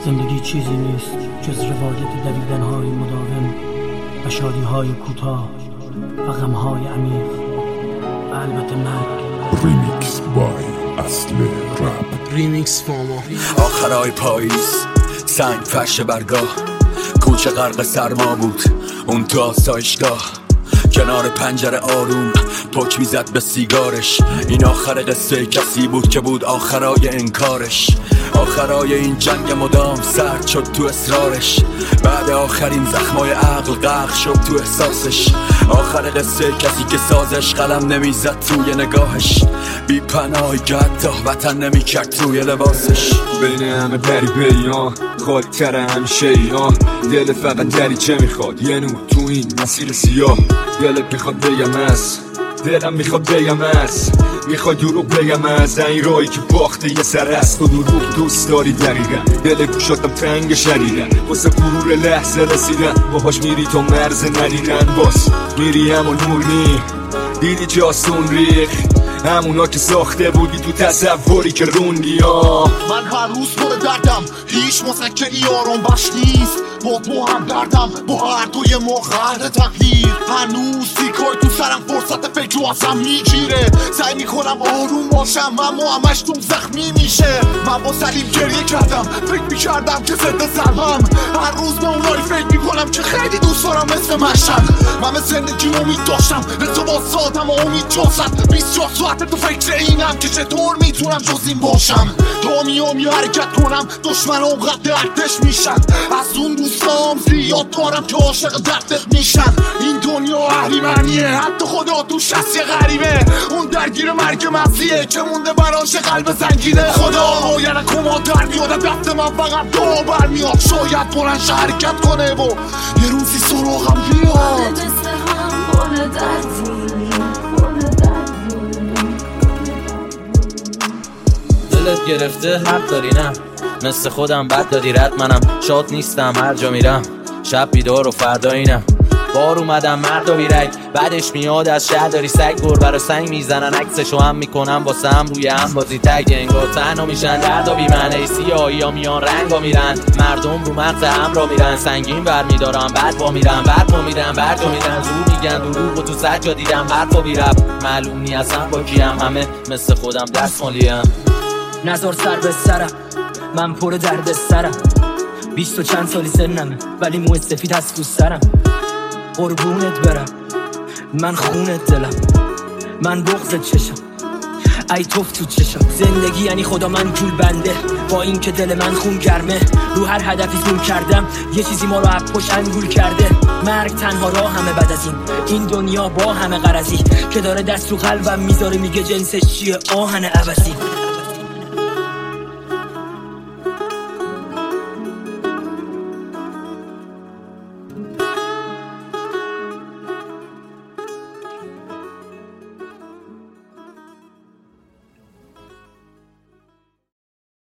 زندگی چیزی نیست جز روایت دویدن‌های مداوم و شادی‌های کوتاه و غم‌های عمیق و البته مرگ. ریمیکس بای اصل رپ. ریمیکس فاما. آخرای پاییز سنگ فرش برگاه، کوچه غرق سرما بود اون تو آسایشگاه، کنار پنجره آروم پک میزد به سیگارش. این آخر قصه کسی بود که بود آخرای انکارش، آخرای این جنگ مدام سرد شد تو اصرارش. بعد آخرین زخمای عقل غرق شد تو احساسش. آخر قصه کسی که سازش قلم نمیزد توی نگاهش، بی پناهی که حتی وطن نمیکرد توی لباسش. بین همه بری بیان خالی تر همیشه دلت فقط دری چه میخواد یه نور تو این مسیر سیاه. دلت میخواد بگم از دلم میخواد بگم از میخواد دروغ بگم از این راهی که باخته یه سر است. تو دروغ دوست داری دقیقا، دل گوشاتم تنگ شدیدن واسه غرور لحظه رسیدن. باهاش میری تا مرز ندیدن، باز میری همون نور نی دیدی جاستون ریخ همونا که ساخته بودی تو تصوری که روندی. من هر روز پر دردم، هیچ مسکنی آرام بخش نیست. با هم دردم، با هر دوی ما قهر تقدیر. هنوز سیکای تو سرم فرصت فکر رو ازم میگیره. سعی میکنم آروم باشم اما همش توم زخمی میشه. من با سلیم گریه کردم، فکر میکردم که ضد ضربم. هر روز به اونایی فکر میکنم که خیلی دوست دارم مثل مشهد. من به زندگی امید داشتم، به تو با سادم و امید جازد. 24 ساعت تو فکر اینم که چطور میتونم جز این باشم. دامی حرکت کنم، دشمن اوقات دردش میشن. از اون دوستام زیاد دارم که عاشق دردت میشن. این دنیا اهریمنیه، حتی خدا توش هست یه غریبه. اون درگیر مرگ مغزیه که مونده براش قلب زنگیده. خدا باید کما در بیاد، دست من فقط دو برمیاد. شاید بلنش حرکت کنه و یه روزی سراغم بیاد. دلت گرفته حق داری نه، مثل خودم بد دادی رد. منم شاد نیستم هر جا میرم، شب بیدار و فردا اینم. بار اومدم مرد و بیرک، بعدش میاد از شهر داری سگ. گربه رو سنگ میزنن، عکسشو هم میکنم واسه هم روی هم بازی تگ. انگار تنها میشن درد و بیمعنی، سیاهی ها میان رنگ ها میرن. مردم رو مغز هم را میرن، سنگین بر میدارم بعد با میرن. برپا میرن برجا میرن، زور میگن دروغ و تو سجا دیدم. حرفا بیرب معلوم نی اصلا با کیم، همه مثل خودم دست مالیم. نزار سر به سرم، من پر درد سرم. 20 و چند سالی سنمه ولی موی سفید هست تو سرم. قربونت برم من خونت دلم، من بغضت چشم ای توف تو چشم. زندگی یعنی خدا من جول بنده، با این که دل من خون گرمه. رو هر هدفی زون کردم، یه چیزی ما رو از پشت انگول کرده. مرگ تنها راه همه بعد از این دنیا با همه غرضی که داره دست رو قلبم میذاره. میگه جنسش چیه آهن عوضی.